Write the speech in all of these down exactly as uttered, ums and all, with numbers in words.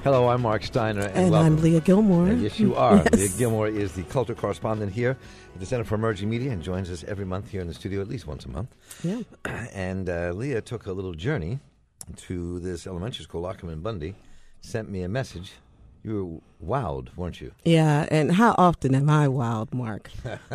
Hello, I'm Mark Steiner. And, and welcome. I'm Leah Gilmore. And yes, you are. Yes. Leah Gilmore is the culture correspondent here at the Center for Emerging Media and joins us every month here in the studio, at least once a month. Yeah. And uh, Leah took a little journey to this elementary school, Lockham and Bundy, sent me a message. You were wowed, weren't you? Yeah, and how often am I wild, Mark?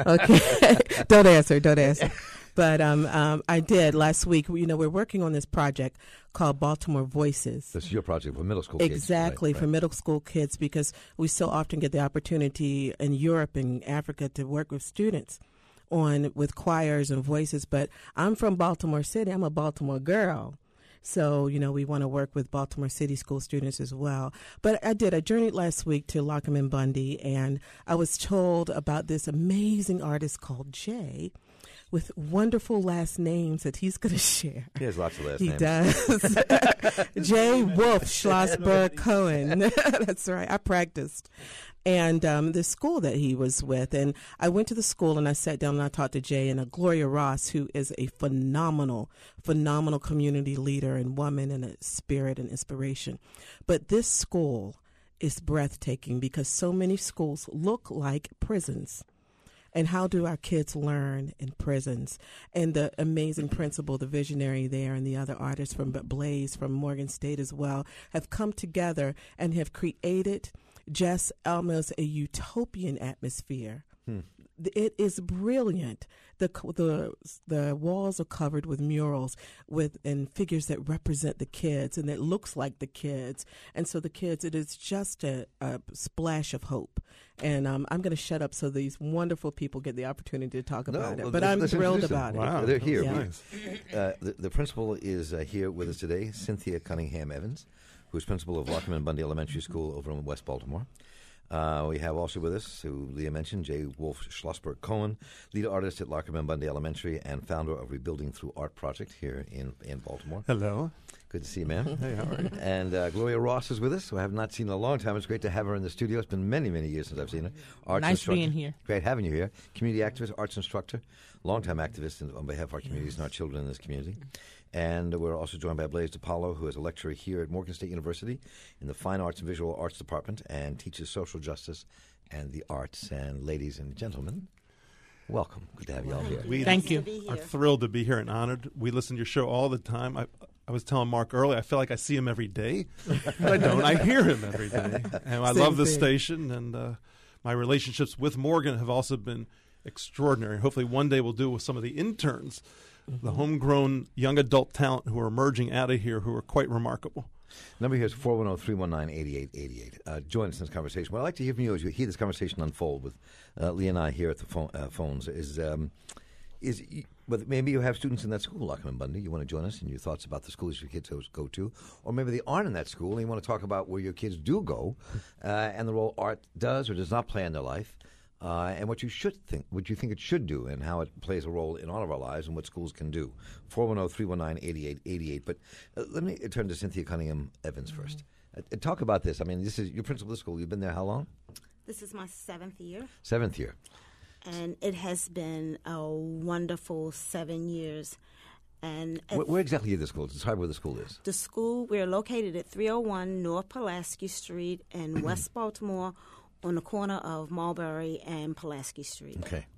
Okay. Don't answer, don't answer. But um, um, I did last week. You know, we're working on this project called Baltimore Voices. This is your project for middle school exactly, kids. Exactly, right, for right. middle school kids, because we so often get the opportunity in Europe and Africa to work with students on with choirs and voices. But I'm from Baltimore City. I'm a Baltimore girl. So, you know, we want to work with Baltimore City school students as well. But I did. I journeyed last week to Lockham and Bundy, and I was told about this amazing artist called Jay, with wonderful last names that he's going to share. He has lots of last he names. He does. Jay Wolf Schlossberg Cohen. That's right. I practiced. And um, the school that he was with. And I went to the school and I sat down and I talked to Jay and uh, Gloria Ross, who is a phenomenal, phenomenal community leader and woman and a spirit and inspiration. But this school is breathtaking because so many schools look like prisons. And how do our kids learn in prisons? And the amazing principal, the visionary there, and the other artists from Blaze, from Morgan State as well, have come together and have created just almost a utopian atmosphere. Hmm. It is brilliant. The the the walls are covered with murals with and figures that represent the kids and that looks like the kids. And so the kids, it is just a, a splash of hope. And um, I'm going to shut up so these wonderful people get the opportunity to talk no, about well, it. But let's, I'm let's thrilled about them. it. Wow, they're here. Yeah. Nice. Uh, the, the principal is uh, here with us today, Cynthia Cunningham Evans, who is principal of Lockham and Bundy Elementary School over in West Baltimore. Uh, we have also with us, who Leah mentioned, Jay Wolf Schlossberg Cohen, lead artist at Lockham and Bundy Elementary and founder of Rebuilding Through Art Project here in, in Baltimore. Hello. Good to see you, ma'am. Hey, how are you? And uh, Gloria Ross is with us, who I have not seen in a long time. It's great to have her in the studio. It's been many, many years since I've seen her. Arts nice instructor. being here. Great having you here. Community activist, arts instructor, longtime activist in, on behalf of our communities and our children in this community. And we're also joined by Blaze DiPaolo, who is a lecturer here at Morgan State University in the Fine Arts and Visual Arts Department and teaches social justice and the arts. And ladies and gentlemen, welcome. Good to have you all here. We Thank you. are thrilled to be here and honored. We listen to your show all the time. I, I was telling Mark earlier, I feel like I see him every day. But I don't. I hear him every day. And I Same love this thing. station. And uh, my relationships with Morgan have also been extraordinary. Hopefully one day we'll do it with some of the interns, mm-hmm. the homegrown young adult talent who are emerging out of here who are quite remarkable. Number here is four one zero, three one nine, eight eight eight eight. Uh, join us in this conversation. What I'd like to hear from you as you hear this conversation unfold with uh, Lee and I here at the phone, uh, phones is, um, is y- but maybe you have students in that school, Lockham and Bundy. You want to join us and your thoughts about the schools your kids go to. Or maybe they aren't in that school and you want to talk about where your kids do go uh, and the role art does or does not play in their life. Uh, and what you should think, what you think it should do, and how it plays a role in all of our lives, and what schools can do. four one zero, three one nine, eight eight eight eight. But uh, let me turn to Cynthia Cunningham Evans first. Uh, uh, talk about this. I mean, this is your principal of the school. You've been there how long? This is my seventh year. Seventh year. And it has been a wonderful seven years. And Where, where exactly is the school? Describe where the school is. the school, we're located at three oh one North Pulaski Street in West Baltimore, on the corner of Mulberry and Pulaski Street. Okay.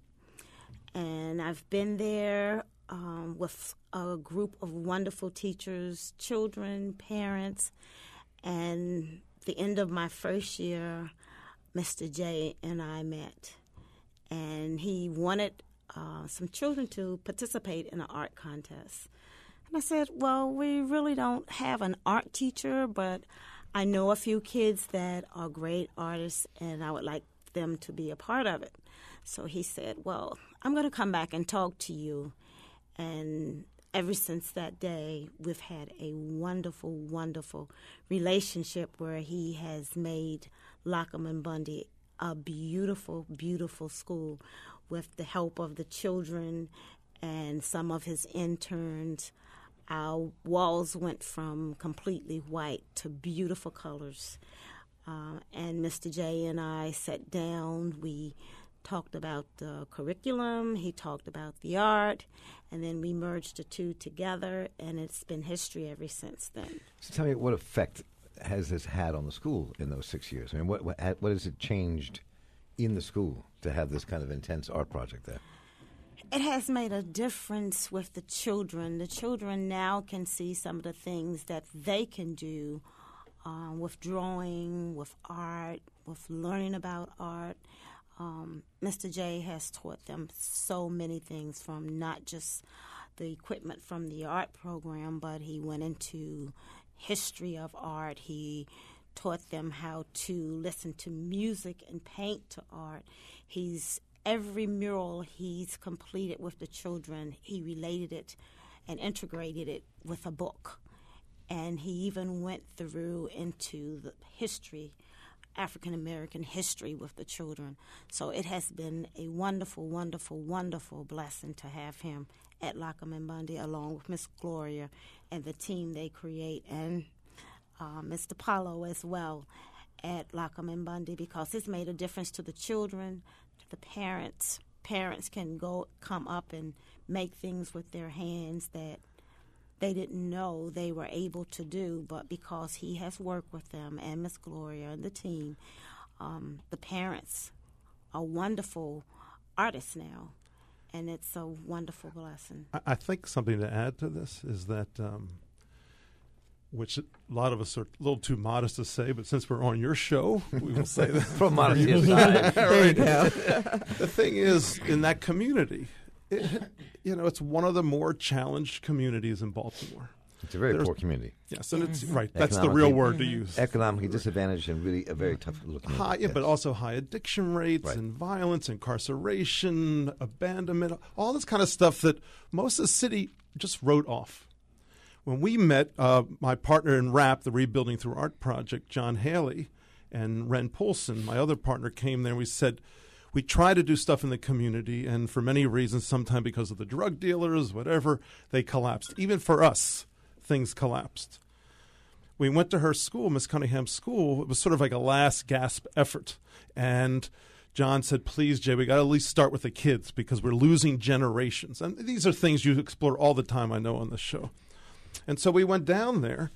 And I've been there um, with a group of wonderful teachers, children, parents. And the end of my first year, Mister J and I met. And he wanted uh, some children to participate in an art contest. And I said, well, we really don't have an art teacher, but I know a few kids that are great artists, and I would like them to be a part of it. So he said, well, I'm going to come back and talk to you. And ever since that day, we've had a wonderful, wonderful relationship where he has made Lockham and Bundy a beautiful, beautiful school with the help of the children and some of his interns. Our walls went from completely white to beautiful colors. Uh, and Mister J and I sat down. We talked about the curriculum. He talked about the art. And then we merged the two together, and it's been history ever since then. So tell me what effect has this had on the school in those six years? I mean, what what, what has it changed in the school to have this kind of intense art project there? It has made a difference with the children. The children now can see some of the things that they can do uh, with drawing, with art, with learning about art. Um, Mister J has taught them so many things, from not just the equipment from the art program, but he went into history of art. He taught them how to listen to music and paint to art. He's every mural he's completed with the children, he related it and integrated it with a book. And he even went through into the history, African American history, with the children. So it has been a wonderful, wonderful, wonderful blessing to have him at Lockham and Bundy, along with Miss Gloria and the team they create, and uh, Mister Paulo as well at Lockham and Bundy, because it's made a difference to the children, to the parents. Parents can go come up and make things with their hands that they didn't know they were able to do, but because he has worked with them and Miss Gloria and the team, um, the parents are wonderful artists now, and it's a wonderful blessing. I, I think something to add to this is that, um, which a lot of us are a little too modest to say, but since we're on your show, we will say that. From modesty aside. There you go. The thing is, in that community, it, you know, it's one of the more challenged communities in Baltimore. It's a very There's- poor community. Yes, and it's right. That's the real Economically- word to use. Economically disadvantaged and really a very tough looking. High, yeah, but also high addiction rates Right. and violence, incarceration, abandonment, all this kind of stuff that most of the city just wrote off. When we met, uh, my partner in RAP, the Rebuilding Through Art Project, John Haley, and Ren Poulsen, my other partner, came there. We said, we try to do stuff in the community, and for many reasons, sometimes because of the drug dealers, whatever, they collapsed. Even for us, things collapsed. We went to her school, Miss Cunningham's school. It was sort of like a last gasp effort. And John said, please, Jay, we got to at least start with the kids because we're losing generations. And these are things you explore all the time, I know, on this show. And so we went down there,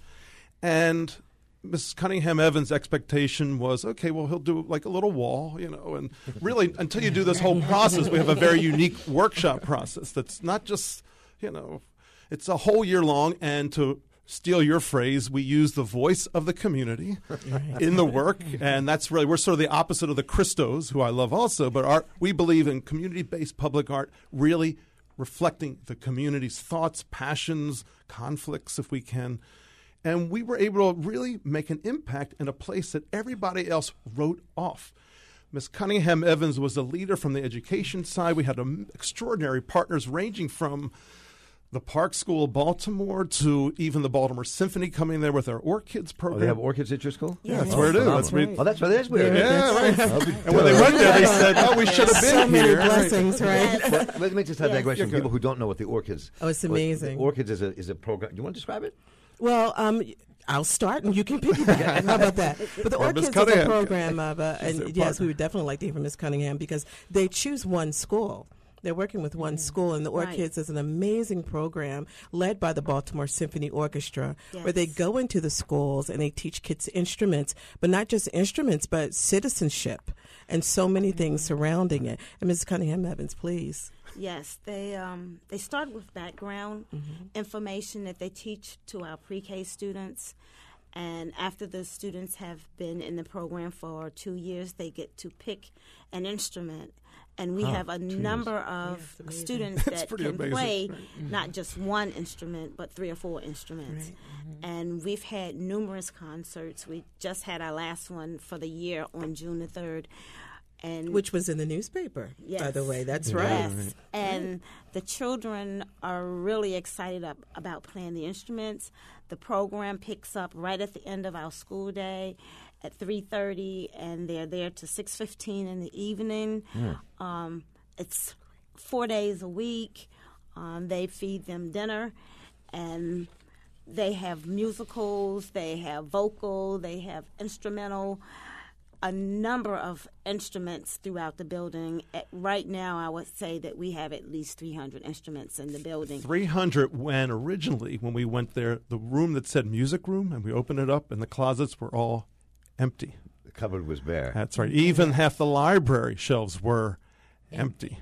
and Miss Cunningham Evans' expectation was, okay, well, he'll do like a little wall, you know, and really until you do this whole process, we have a very unique workshop process that's not just, you know, it's a whole year long. And to steal your phrase, we use the voice of the community in the work. And that's really, we're sort of the opposite of the Christos, who I love also, but art, we believe in community-based public art really reflecting the community's thoughts, passions, conflicts, if we can. And we were able to really make an impact in a place that everybody else wrote off. Miss Cunningham Evans was a leader from the education side. We had um, extraordinary partners ranging from the Park School of Baltimore to even the Baltimore Symphony coming there with our Orchids Oh, program. they have orchids at your school? Yeah, that's Oh, where it is. phenomenal. That's where- Oh, that's where it is. Where it is. Yeah, right. I'll be And when they went there, they said, oh, we should have been So many here. blessings, right? Well, let me just have a Yes. digression. Yeah, People who don't know what the orchids. Oh, it's what- amazing. the orchids is a is a program. Do you want to describe it? Well, um, I'll start and you can piggyback. How about that? But the Or Miss Orchids is a Cunningham. program of, uh, She's their and yes, partner. we would definitely like to hear from Miss Cunningham because they choose one school. They're working with one school, and the Right. Orchids is an amazing program led by the Baltimore Symphony Orchestra, where they Yes. go into the schools and they teach kids instruments, but not just instruments, but citizenship and so many things surrounding it. And Miz Cunningham Evans, please. Yes, they um, they start with background information that they teach to our pre-K students, and after the students have been in the program for two years, they get to pick an instrument. And we Huh, have a two years. number of it's amazing. students That's that pretty can amazing. play not just one instrument, but three or four instruments. And we've had numerous concerts. We just had our last one for the year on June the third. And Which was in the newspaper, by Yes. the way. That's Yeah. right. Yes, and the children are really excited up about playing the instruments. The program picks up right at the end of our school day at three thirty, and they're there to six fifteen in the evening. Um, it's four days a week. Um, they feed them dinner, and they have musicals, they have vocal, they have instrumental. a number of instruments throughout the building. At, right now, I would say that we have at least three hundred instruments in the building. three hundred when originally, when we went there, the room that said music room, and we opened it up, and the closets were all empty. The cupboard was bare. That's right. Even half the library shelves were empty.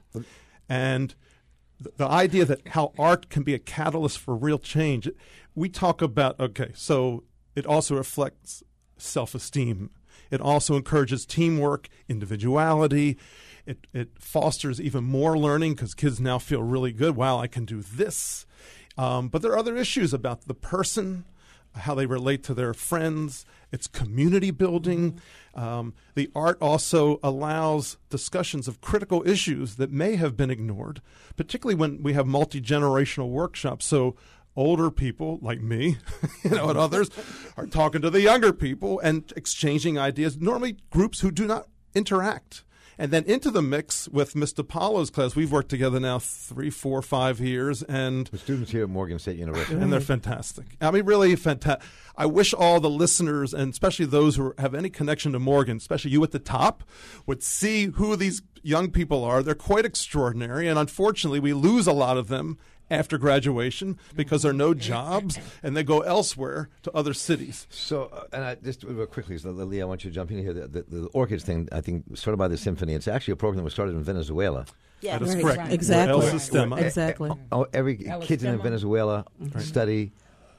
And th- the idea that how art can be a catalyst for real change, we talk about, okay, so it also reflects self-esteem. It also encourages teamwork, individuality. It, it fosters even more learning because kids now feel really good. Wow, I can do this. Um, but there are other issues about the person, how they relate to their friends. It's community building. Um, the art also allows discussions of critical issues that may have been ignored, particularly when we have multi-generational workshops. So older people like me, you know, and others are talking to the younger people and exchanging ideas, normally groups who do not interact. And then into the mix with Mister Paulo's class. We've worked together now three, four, five years. And the students here at Morgan State University. And they're fantastic. I mean, really fantastic. I wish all the listeners, and especially those who have any connection to Morgan, especially you at the top, would see who these young people are. They're quite extraordinary. And unfortunately, we lose a lot of them after graduation because there are no jobs and they go elsewhere to other cities. So, uh, and I, just real quickly, so Lee, I want you to jump in here. The, the, the Orchids thing, I think, started by the Symphony. It's actually a program that was started in Venezuela. Yeah, that is right. correct. Right. Exactly. El Sistema. Exactly. Oh, every El kids in Sistema. Venezuela study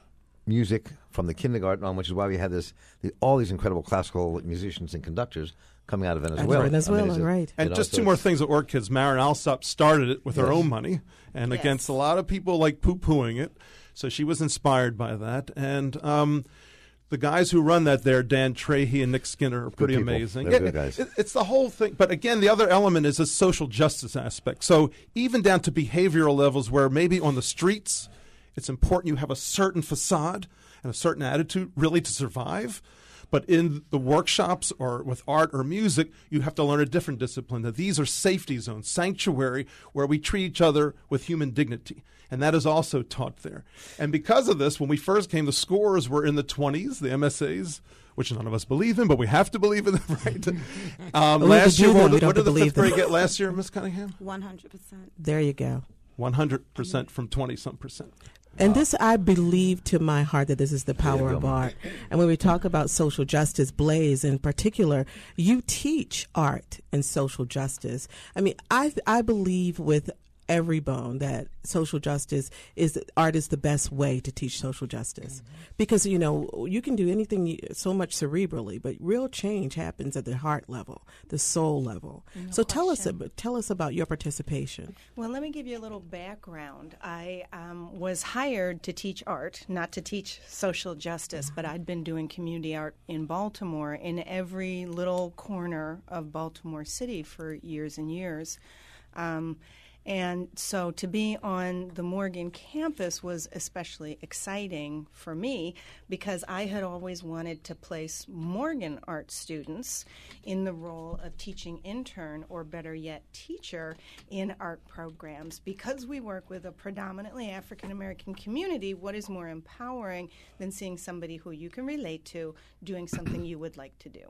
music from the kindergarten on, which is why we had this the, all these incredible classical musicians and conductors coming out of Venezuela. Venezuela, I mean, it's a- right. And you know, just so two more it's- things at Orchids. Marin Alsop started it with her Yes. own money and Yes. against a lot of people like poo-pooing it. So she was inspired by that. And um, the guys who run that there, Dan Trahey and Nick Skinner, are pretty people. amazing. They're Yeah, good guys. it- it's the whole thing. But again, the other element is a social justice aspect. So even down to behavioral levels where maybe on the streets it's important you have a certain facade and a certain attitude really to survive. But in the workshops or with art or music, you have to learn a different discipline, that these are safety zones, sanctuary, where we treat each other with human dignity. And that is also taught there. And because of this, when we first came, the scores were in the twenties, the M S As, which none of us believe in, but we have to believe in them, right? Um, Well, we last do year, them. what, We did- don't what did the believe fifth grade them. get last year, Miz Cunningham? one hundred percent. There you go. one hundred percent from twenty-some percent. And this, I believe to my heart that this is the power Yeah, of Bill. art. And when we talk about social justice, Blaze in particular, you teach art and social justice. I mean, I I believe with every bone that social justice is art is the best way to teach social justice, because you know you can do anything you- so much cerebrally, but real change happens at the heart level, the soul level. so tell us question. ab- tell us about your participation. Well, let me give you a little background. I um, was hired to teach art, not to teach social justice, but I'd been doing community art in Baltimore, in every little corner of Baltimore City for years and years. Um, and so to be on the Morgan campus was especially exciting for me because I had always wanted to place Morgan art students in the role of teaching intern, or better yet, teacher in art programs. Because we work with a predominantly African American community, what is more empowering than seeing somebody who you can relate to doing something you would like to do?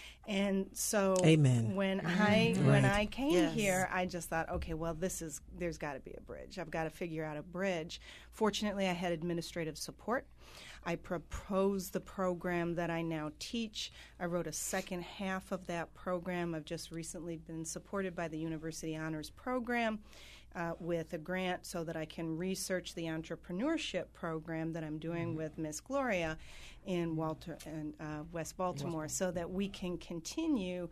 And so Amen. when I when Right. I came Yes. here, I just thought, okay, well, this is there's got to be a bridge. I've got to figure out a bridge. Fortunately, I had administrative support. I proposed the program that I now teach. I wrote a second half of that program. I've just recently been supported by the University Honors Program uh, with a grant so that I can research the entrepreneurship program that I'm doing with Miss Gloria in Walter and uh, West Baltimore, so that we can continue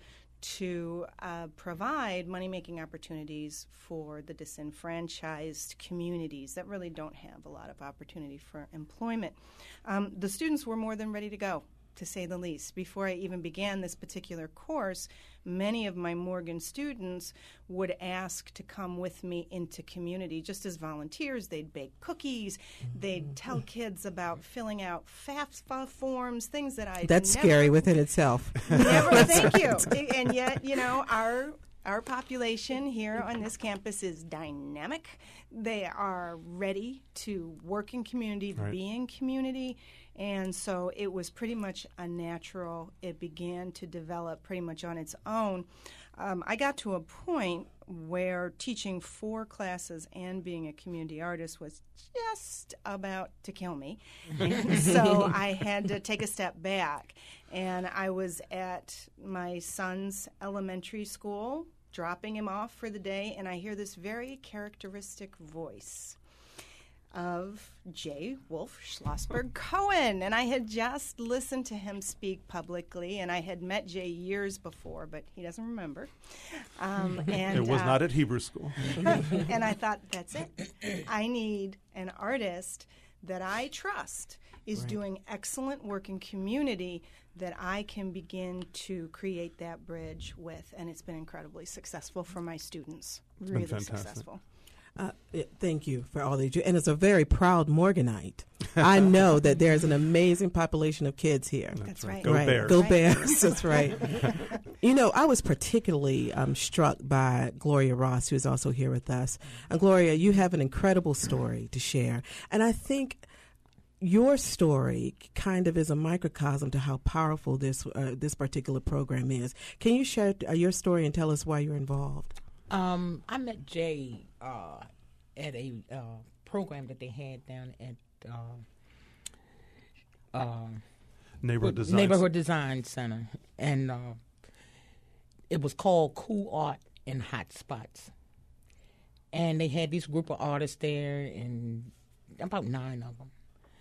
to uh, provide money-making opportunities for the disenfranchised communities that really don't have a lot of opportunity for employment. Um, the students were more than ready to go, to say the least. Before I even began this particular course, many of my Morgan students would ask to come with me into community just as volunteers. They'd bake cookies. They'd tell kids about filling out FAFSA forms, things that I That's never, scary within itself. Never, thank you. And yet, you know, our our population here on this campus is dynamic. They are ready to work in community, Right. be in community, And so it was pretty much a natural. It began to develop pretty much on its own. Um, I got to a point where teaching four classes and being a community artist was just about to kill me. And so I had to take a step back. And I was at my son's elementary school, dropping him off for the day, and I hear this very characteristic voice of J. Wolf Schlossberg Cohen. And I had just listened to him speak publicly, and I had met Jay years before, but he doesn't remember. Um, and, it was uh, not at Hebrew school. And I thought, that's it. I need an artist that I trust is Right. doing excellent work in community that I can begin to create that bridge with. And it's been incredibly successful for my students. been Really fantastic. successful. Uh, it- thank you for all that you do. And as a very proud Morganite, I know that there's an amazing population of kids here. That's right. Go right. Bears. Go Right. Bears. That's right. You know, I was particularly um, struck by Gloria Ross, who is also here with us. And Gloria, you have an incredible story to share. And I think your story kind of is a microcosm to how powerful this uh, this particular program is. Can you share uh, your story and tell us why you're involved? Um, I met Jay uh, at a uh, program that they had down at uh, uh, Neighborhood design. Neighborhood Design Center, and uh, it was called Cool Art in Hot Spots. And they had this group of artists there, and about nine of them.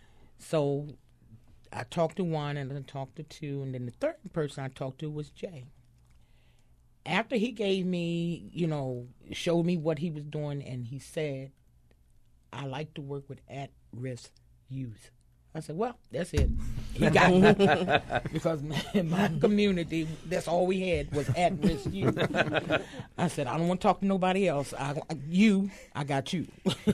So I talked to one, and then I talked to two, and then the third person I talked to was Jay. After he gave me, you know, showed me what he was doing, and he said, I like to work with at-risk youth. I said, well, that's it. He got me. Because in my community, that's all we had was at-risk youth. I said, I don't want to talk to nobody else. I, you, I got you.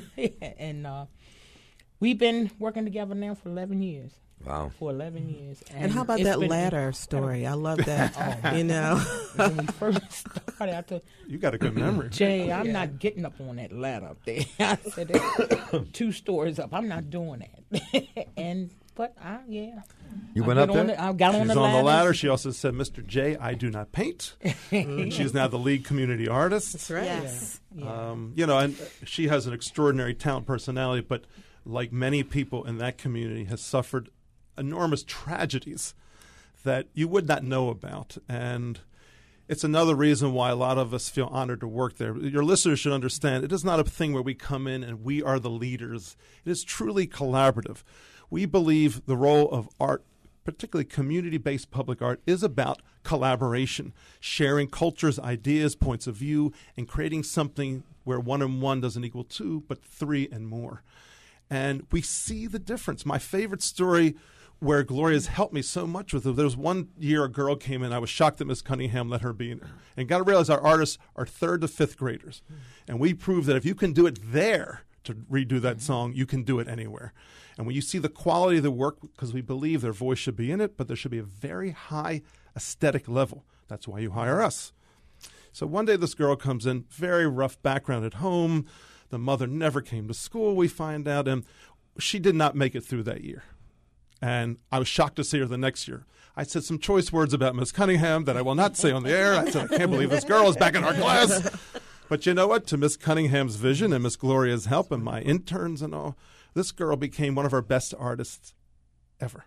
And uh, we've been working together now for eleven years. Wow. For eleven years. And, And how about it's that been ladder story? I love that. You know, When we first started, I told You got a good memory. Jay, I'm not getting up on that ladder up there. I said, "There's two stories up. I'm not doing that." And but I yeah. You I went got up on there? The, I got She's on the on ladder. the ladder. She also said, Mister J, I do not paint. She's now the lead community artist. that's right. Yes. Yeah. Um, you know, and she has an extraordinary talent, personality, but like many people in that community, has suffered enormous tragedies that you would not know about. And it's another reason why a lot of us feel honored to work there. Your listeners should understand it is not a thing where we come in and we are the leaders. It is truly collaborative. We believe the role of art, particularly community-based public art, is about collaboration, sharing cultures, ideas, points of view, and creating something where one and one doesn't equal two, but three and more. And we see the difference. My favorite story where Gloria's helped me so much with it, there was one year a girl came in. I was shocked that Miss Cunningham let her be in there. And got to realize our artists are third to fifth graders. And we proved that if you can do it there to redo that song, you can do it anywhere. And when you see the quality of the work, because we believe their voice should be in it, but there should be a very high aesthetic level. That's why you hire us. So one day this girl comes in, very rough background at home. The mother never came to school, we find out, and she did not make it through that year. And I was shocked to see her the next year. I said some choice words about Miss Cunningham that I will not say on the air. I said, I can't believe this girl is back in our class. But you know what? To Miss Cunningham's vision and Miss Gloria's help and my interns and all, this girl became one of our best artists ever.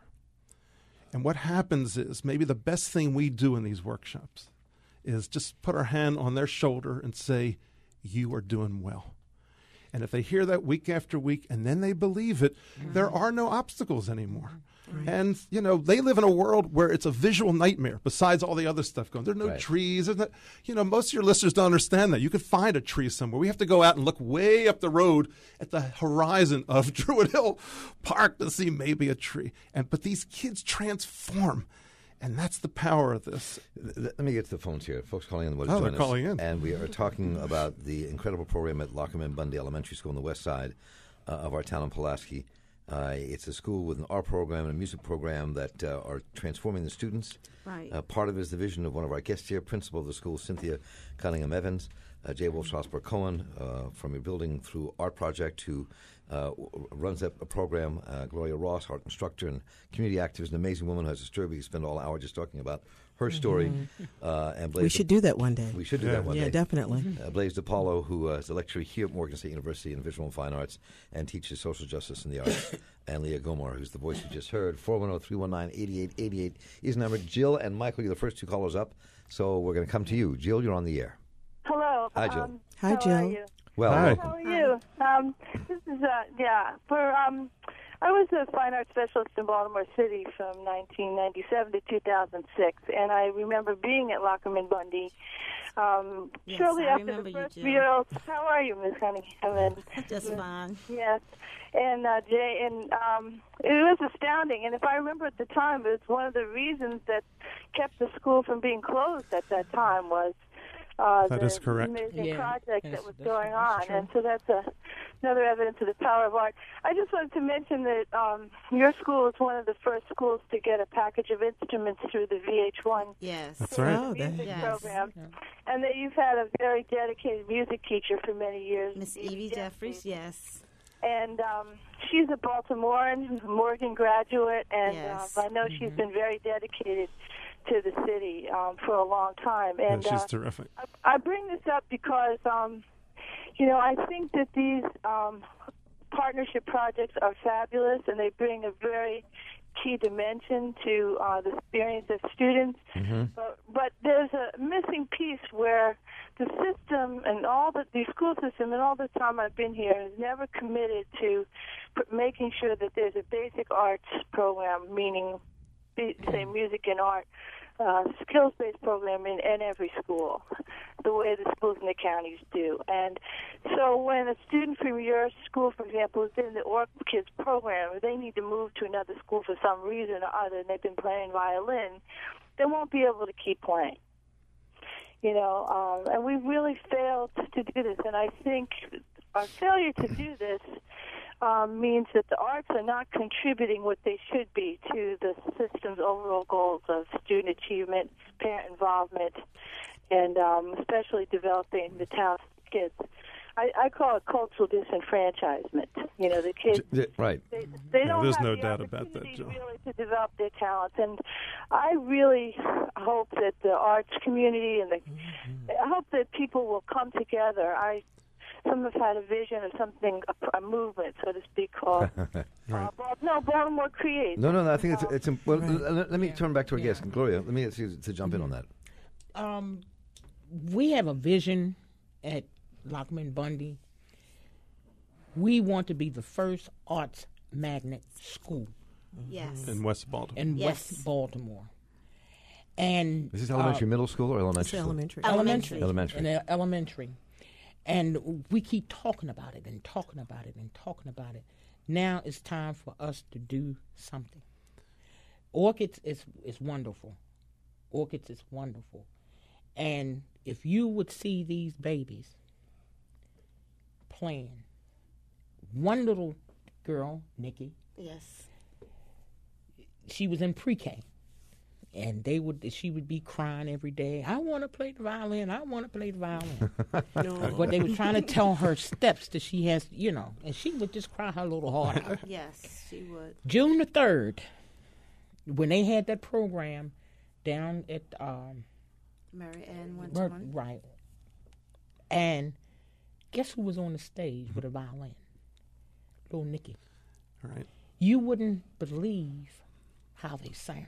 And what happens is maybe the best thing we do in these workshops is just put our hand on their shoulder and say, you are doing well. And if they hear that week after week and then they believe it, mm-hmm. there are no obstacles anymore. Right. And, you know, they live in a world where it's a visual nightmare besides all the other stuff going. There are no right. trees. There's no, you know, most of your listeners don't understand that. You could find a tree somewhere. We have to go out and look way up the road at the horizon of Druid Hill Park to see maybe a tree. And But these kids transform. And that's the power of this. Let me get to the phones here. Folks calling in. Oh, join they're us. calling in. And we are talking about the incredible program at Lockham and Bundy Elementary School on the west side uh, of our town in Pulaski. Uh, it's a school with an art program and a music program that uh, are transforming the students. Right. Uh, part of it is the vision of one of our guests here, principal of the school, Cynthia Cunningham Evans. uh, J. Wolf Schlossberg Cohen, uh, from your building through Art Project, who uh, w- runs that a program, uh, Gloria Ross, art instructor and community activist, an amazing woman who has a story. We could spend all hour just talking about her story. Mm-hmm. Uh, and Blaise we should do that one day. We should do yeah. that one yeah, day. Yeah, definitely. Uh, Blaise DePaulo, who uh, is a lecturer here at Morgan State University in Visual and Fine Arts and teaches social justice in the arts. And Leah Gomar, who's the voice you just heard. four one zero, three one nine, eight eight eight eight is the number. Jill and Michael, you're the first two callers up, so we're going to come to you. Jill, you're on the air. Hello. Hi, Jill. Um, Hi, how Jill. Are you? Well, Hi. welcome. How are you? Um, this is uh, yeah. For um, I was a fine arts specialist in Baltimore City from nineteen ninety-seven to two thousand six, and I remember being at Lockerman Bundy. Um, Yes, shortly I after remember the you, first Jill. Beatles. How are you, Miss Cunningham? Just fine. Yes, and uh, Jay, and um, it was astounding. And if I remember at the time, it was one of the reasons that kept the school from being closed at that time was uh, That the is correct. amazing Yeah, project that's- that was that's- going that's on. true. And so that's a, another evidence of the power of art. I just wanted to mention that um, your school is one of the first schools to get a package of instruments through the V H one Yes. That's right. Oh, that, music Yes. program, and that you've had a very dedicated music teacher for many years, Miss Evie Jeffries, yes. and um, she's a Baltimorean, Morgan graduate, and Yes. um, I know she's been very dedicated to the city um, for a long time. Yeah, And she's uh, terrific. I, I bring this up because, um, you know, I think that these um, partnership projects are fabulous, and they bring a very key dimension to uh, the experience of students. Mm-hmm. But, but there's a missing piece where the system and all the, the school system and all the time I've been here has never committed to p- making sure that there's a basic arts program, meaning, be- say, music and art, uh, skills-based program in, in every school, the way the schools in the counties do. And so when a student from your school, for example, is in the Orc Kids program, or they need to move to another school for some reason or other, and they've been playing violin, they won't be able to keep playing. You know, um, and we really failed to do this. And I think our failure to do this um, means that the arts are not contributing what they should be to the system's overall goals of student achievement, parent involvement, and um, especially developing the town's kids. I, I call it cultural disenfranchisement. You know, the kids, J- Right. they, they Yeah, don't there's have no the doubt about that, opportunity Joe. really to develop their talents. And I really hope that the arts community and the, I hope that people will come together. I Some have had a vision of something, a, a movement, so to speak, called Right. uh, Bal- no, Baltimore Creates. No, no, no. I think it's it's. Well, Right. l- l- let me Yeah. turn back to our Yeah. guest, Gloria. Let me ask you to jump in on that. Um, we have a vision at Lockman Bundy. We want to be the first arts magnet school Yes. In West Baltimore. in Yes. West Baltimore. And Is this elementary, uh, middle school, or elementary it's school? elementary. Elementary. Elementary. in the elementary. And we keep talking about it and talking about it and talking about it. Now it's time for us to do something. Orchids is, is wonderful. Orchids is wonderful. And if you would see these babies playing, one little girl, Nikki, Yes. she was in pre-K. And they would, she would be crying every day. I want to play the violin. I want to play the violin. No. But they were trying to tell her steps that she has, you know, and she would just cry her little heart out. Yes, she would. June the third, when they had that program down at um, Mary Ann went Mer- to one. right, and guess who was on the stage with a violin? Little Nikki. Right. You wouldn't believe how they sounded.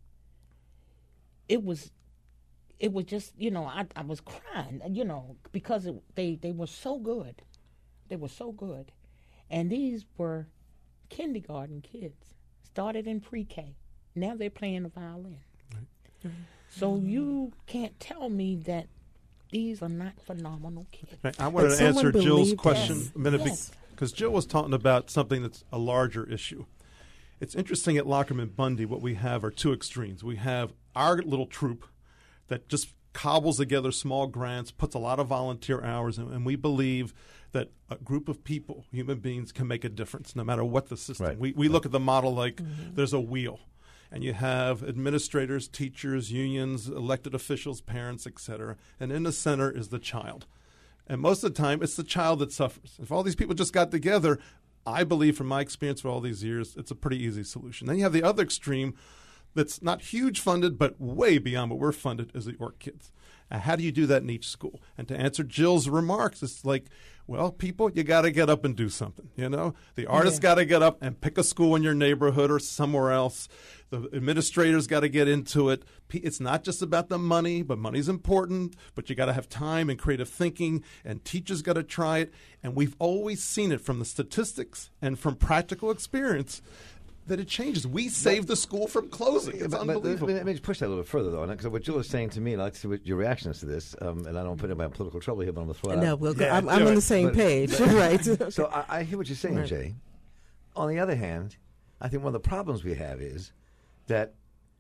It was, it was just, you know, I I was crying, you know, because it, they they were so good, they were so good, and these were kindergarten kids, started in pre-K. Now they're playing the violin. Right. So you can't tell me that these are not phenomenal kids. Right. I wanted to someone answer Jill's believed question us. a minute Yes. because Jill was talking about something that's a larger issue. It's interesting at Lockerman Bundy, what we have are two extremes. We have our little troop that just cobbles together small grants, puts a lot of volunteer hours in, and we believe that a group of people, human beings, can make a difference no matter what the system. Right. We, we look at the model like there's a wheel, and you have administrators, teachers, unions, elected officials, parents, et cetera, and in the center is the child. And most of the time, it's the child that suffers. If all these people just got together, I believe from my experience for all these years, it's a pretty easy solution. Then you have the other extreme that's not huge funded, but way beyond what we're funded as the Orc Kids. And how do you do that in each school? And to answer Jill's remarks, it's like, well, people, you got to get up and do something. You know, the artists Yeah. got to get up and pick a school in your neighborhood or somewhere else. The administrators got to get into it. It's not just about the money, but money's important. But you got to have time and creative thinking, and teachers got to try it. And we've always seen it from the statistics and from practical experience that it changes. We saved the school from closing. It's But- but unbelievable. Let me just push that a little bit further, though, because what Jill is saying to me, and I'd like to see what your reaction is to this, um, and I don't put anybody in political trouble here, but I'm going to throw it No, out. we'll go. Yeah, I'm, I'm do on it. the same But- page, right? So I, I hear what you're saying, Right. Jay. On the other hand, I think one of the problems we have is that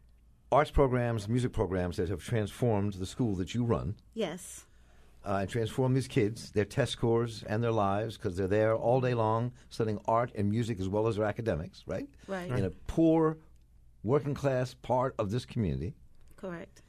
arts programs, music programs that have transformed the school that you run Yes. uh, and transformed these kids, their test scores and their lives, because they're there all day long studying art and music as well as their academics, right? Right. In a poor, working class part of this community, Correct.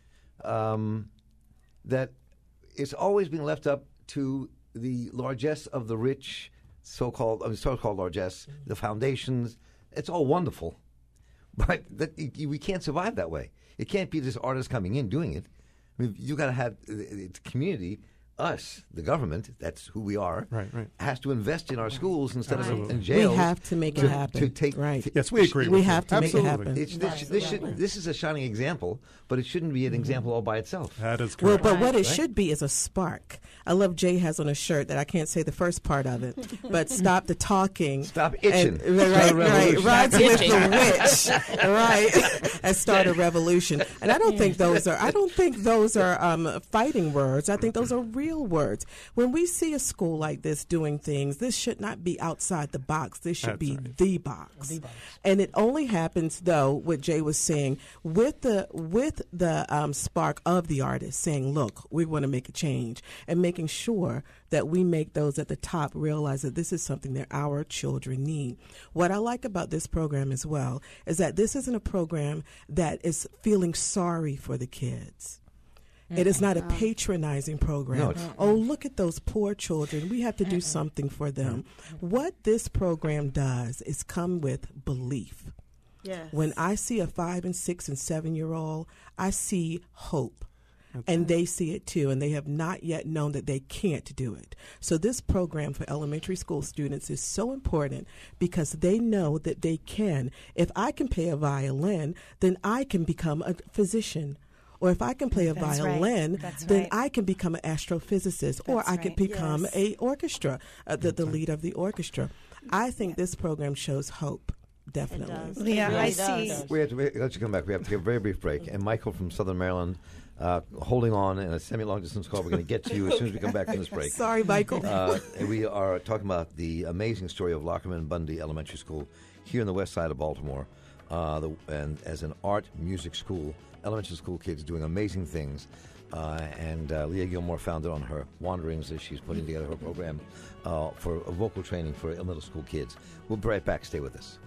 um, that it's always been left up to the largesse of the rich, so-called, I mean, so-called largesse, the foundations. It's all wonderful, but that, you, we can't survive that way. It can't be just artists coming in doing it. I mean, you got to have uh, the community. Us, the government, that's who we are, Right, right. has to invest in our schools instead of Absolutely. in we jails. have to make it to- happen. to take- right. Yes, we agree. We with have you. to make it Absolutely. happen. It's, this, this, should, this is a shining example, but it shouldn't be an example all by itself. That is Well, correct. but what it Right. should be is a spark. I love Jay has on a shirt that I can't say the first part of it, but stop the talking. Stop itching. And, Start right, a right, revolution. rides with the witch, right, and start a revolution. And I don't think those are. I don't think those are um, fighting words. I think those are real words. When we see a school like this doing things, this should not be outside the box. This should That's be right. the box. The box. And it only happens, though, what Jay was saying, with the with the um, spark of the artist saying, "Look, we want to make a change," and making sure that we make those at the top realize that this is something that our children need. What I like about this program as well is that this isn't a program that is feeling sorry for the kids. It is not a patronizing program. No, it's- Oh, look at those poor children. We have to do something for them. What this program does is come with belief. Yes. When I see a five and six and seven year old, I see hope. And they see it too, and they have not yet known that they can't do it. So this program for elementary school students is so important because they know that they can. If I can play a violin, then I can become a physician. Or if I can play a That's right. violin, That's then right. I can become an astrophysicist, or That's I can right. become Yes. a orchestra, uh, the, the lead of the orchestra. I think this program shows hope, definitely. does. Yeah, It really I does. see. We have to we, let you come back. We have to take a very brief break. And Michael from Southern Maryland, uh, holding on in a semi-long distance call. We're going to get to you as soon as we come back from this break. Sorry, Michael. Uh, and we are talking about the amazing story of Lockerman Bundy Elementary School here in the west side of Baltimore, uh, the, and as an art music school, elementary school kids doing amazing things. Uh, and uh, Leah Gilmore found it on her wanderings as she's putting together her program uh, for vocal training for middle school kids. We'll be right back. Stay with us.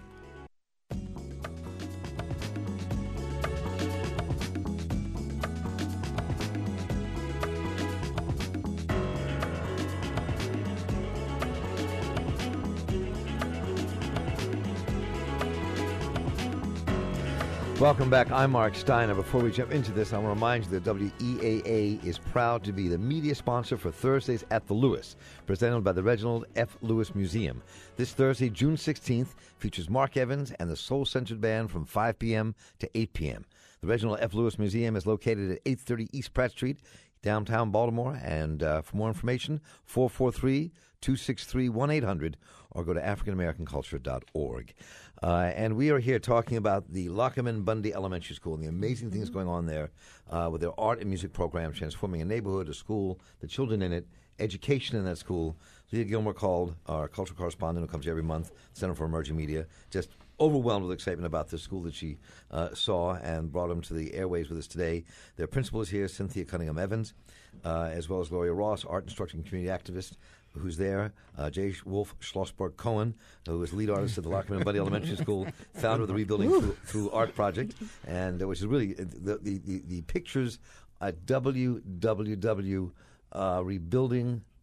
Welcome back. I'm Mark Steiner. Before we jump into this, I want to remind you that W E A A is proud to be the media sponsor for Thursdays at the Lewis, presented by the Reginald F. Lewis Museum. This Thursday, June sixteenth, features Mark Evans and the Soul Centered Band from five p.m. to eight p.m. The Reginald F. Lewis Museum is located at eight thirty East Pratt Street, downtown Baltimore. And uh, for more information, four four three, two six three, one eight hundred or go to african american culture dot org. Uh, and we are here talking about the Lockerman Bundy Elementary School and the amazing things going on there uh, with their art and music program, transforming a neighborhood, a school, the children in it, education in that school. Leah Gilmore called, our cultural correspondent who comes here every month, Center for Emerging Media, just overwhelmed with excitement about this school that she uh, saw and brought them to the airways with us today. Their principal is here, Cynthia Cunningham Evans, uh, as well as Gloria Ross, art instructor and community activist, who's there, uh, Jay Wolf Schlossberg Cohen, who is lead artist at the Lockerman Bundy Elementary School, founder of the Rebuilding Through, Through Art Project, and uh, which is really uh, the, the, the, the pictures at w w w dot rebuilding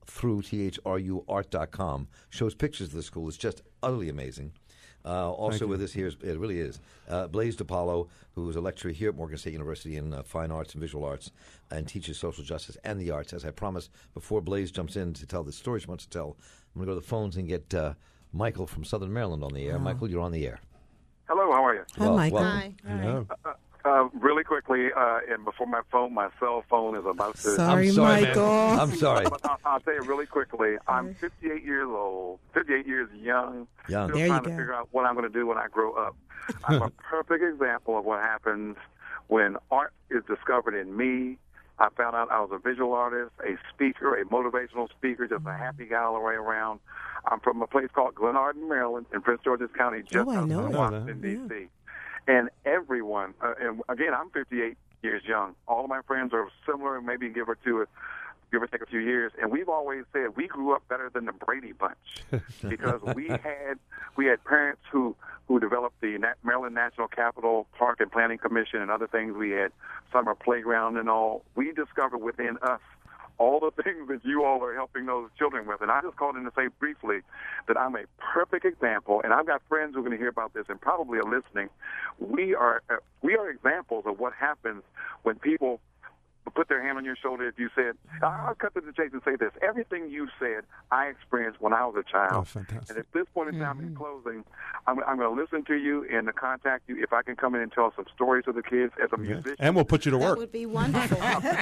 through, T H R U, art dot com, shows pictures of the school. It's just utterly amazing. Uh, also with us here, is, it really is, uh, Blaise DiPaolo, who is a lecturer here at Morgan State University in uh, fine arts and visual arts and teaches social justice and the arts. As I promised, before Blaise jumps in to tell the story she wants to tell, I'm going to go to the phones and get uh, Michael from Southern Maryland on the air. Oh. Michael, you're on the air. Hello, how are you? Hi, well, Michael. welcome. Hi. Yeah. Uh, uh, really quickly, uh, and before my phone, my cell phone is about to... Sorry, I'm sorry, Michael. man. I'm sorry. But I'll, I'll tell you really quickly. I'm fifty-eight years old, fifty-eight years young. Young. Still There you trying to go. figure out what I'm going to do when I grow up. I'm a perfect example of what happens when art is discovered in me. I found out I was a visual artist, a speaker, a motivational speaker, just a happy guy all the way around. I'm from a place called Glenarden, Maryland, in Prince George's County, just Oh, I know outside of that. Washington, D C. And everyone, uh, and again, I'm fifty-eight years young. All of my friends are similar, maybe give or two, give or take a few years. And we've always said we grew up better than the Brady Bunch because we had we had parents who who developed the Na- Maryland National Capital Park and Planning Commission and other things. We had summer playground and all. We discovered within us all the things that you all are helping those children with. And I just called in to say briefly that I'm a perfect example, and I've got friends who are going to hear about this and probably are listening. We are uh, we are examples of what happens when people put their hand on your shoulder. If you said, I'll cut to the chase and say this. Everything you said, I experienced when I was a child. Oh, fantastic. And at this point in time, Mm-hmm. in closing, I'm, I'm going to listen to you and to contact you if I can come in and tell some stories to the kids as a Yeah. musician. And we'll put you to That work. would be wonderful.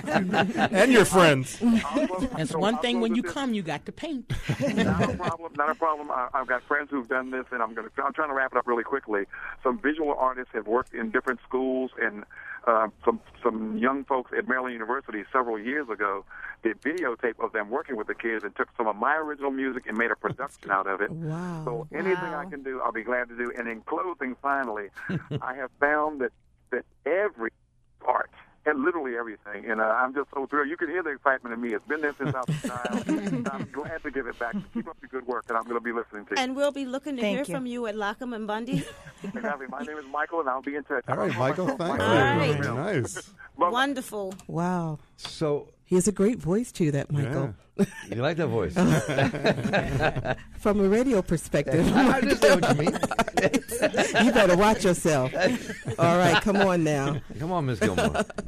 And your friends. I'll close- That's so one I'll thing close when with you this. come, you got to paint. Not a problem. Not a problem. I, I've got friends who've done this, and I'm going to. I'm trying to wrap it up really quickly. Some visual artists have worked in different schools, and uh, some some young folks at Maryland University several years ago did videotape of them working with the kids and took some of my original music and made a production out of it. Wow. So anything Wow. I can do, I'll be glad to do. And in closing, finally, I have found that that every art. And literally everything. And uh, I'm just so thrilled. You can hear the excitement in me. It's been there since I was a child. And I'm glad to give it back. Keep up the good work, and I'm going to be listening to you. And we'll be looking to Thank hear you. from you at Lockham and Bundy. Exactly. My name is Michael, and I'll be in touch. All right, Michael. Thank Michael. you. All right. Very nice. Bye-bye. Wonderful. Wow. So, He has a great voice, too, that Michael. you like that voice? From a radio perspective. I understand what you mean. You better watch yourself. All right, come on now. Come on, Miss Gilmore.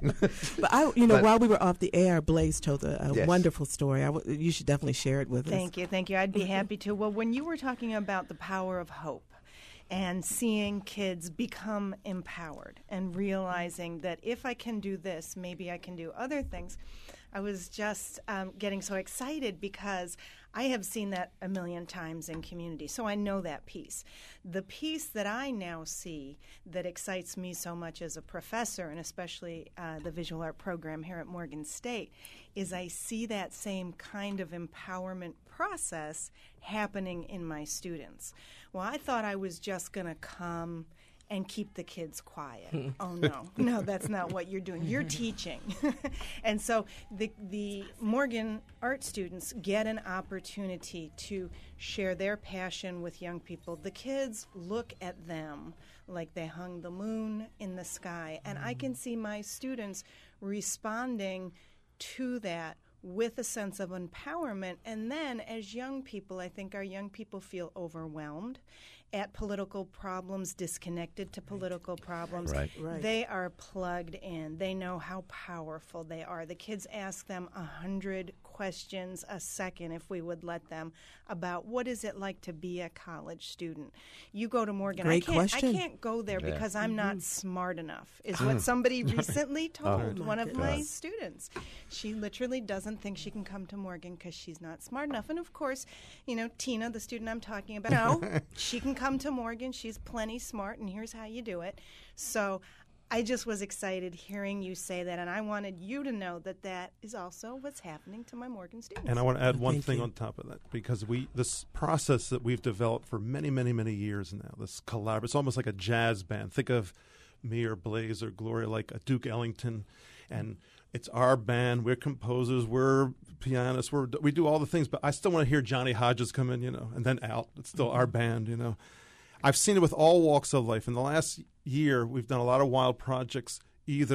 But I, you know, But- while we were off the air, Blaise told a, a Yes. wonderful story. I w- you should definitely share it with us. Thank you, thank you. I'd be happy to. Well, when you were talking about the power of hope and seeing kids become empowered and realizing that if I can do this, maybe I can do other things, I was just um, getting so excited because I have seen that a million times in community, so I know that piece. The piece that I now see that excites me so much as a professor, and especially uh, the visual art program here at Morgan State, is I see that same kind of empowerment process happening in my students. Well, I thought I was just going to come and keep the kids quiet. Oh, no. No, that's not what you're doing. You're teaching. And so the the Morgan art students get an opportunity to share their passion with young people. The kids look at them like they hung the moon in the sky. And I can see my students responding to that with a sense of empowerment. And then as young people, I think our young people feel overwhelmed at political problems, disconnected to political problems. Right. Right. They are plugged in. They know how powerful they are. The kids ask them a hundred questions a second, if we would let them, about what is it like to be a college student. You go to Morgan. Great I can't. question. I can't go there Yeah. because I'm Mm-hmm. not smart enough. Is what somebody recently told Oh, my one of my goodness. students. She literally doesn't think she can come to Morgan because she's not smart enough. And of course, you know, Tina, the student I'm talking about, no, she can come to Morgan. She's plenty smart, and here's how you do it. So I just was excited hearing you say that, and I wanted you to know that that is also what's happening to my Morgan students. And I want to add one Thank thing you. on top of that, because we this process that we've developed for many, many, many years now, this collaborative, it's almost like a jazz band. Think of me or Blaise or Gloria like a Duke Ellington, and it's our band. We're composers, we're pianists, we're, we do all the things, but I still want to hear Johnny Hodges come in, you know, and then out. It's still our band, you know. I've seen it with all walks of life. In the last year, we've done a lot of wild projects, either